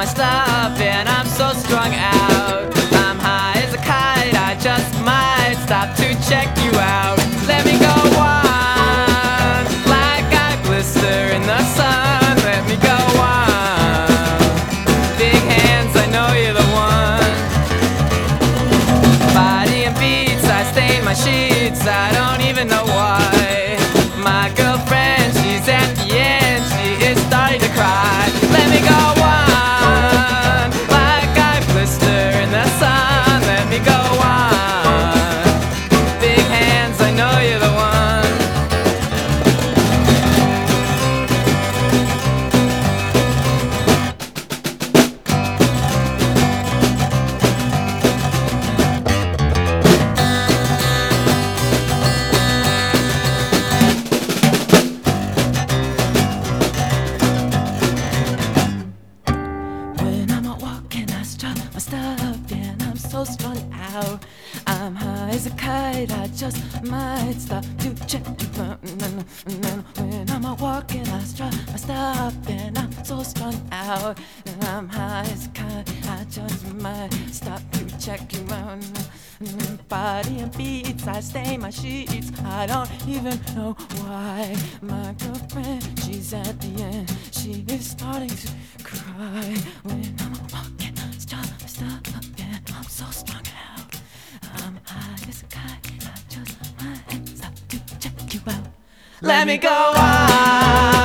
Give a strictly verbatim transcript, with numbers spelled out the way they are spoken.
my stuff and I'm so strung out. I'm high as a kite, I just might stop to check you out. Let me go on, like I blister in the sun. Let me go on, big hands, I know you're the one. Body and beats, I stain my sheets, I don't even know why. My girlfriend, she's at the end, she is starting to cry. Let me go on, like I blister in the sun. Let me go on, big hands, I know you're the one. My stuff and I'm so strung out. I'm high as a kite, I just might stop to check you out. When I'm out walking, I strut my stuff and I'm so strung out. I'm high as a kite, I just might stop to check you out. Body and beats, I stain my sheets, I don't even know why. My girlfriend, she's at the end, she is starting to cry. When I'm out walking, I strut my stuff up and I'm so strung out. I'm high as a kite, I just might stop to check you out. Let me go on.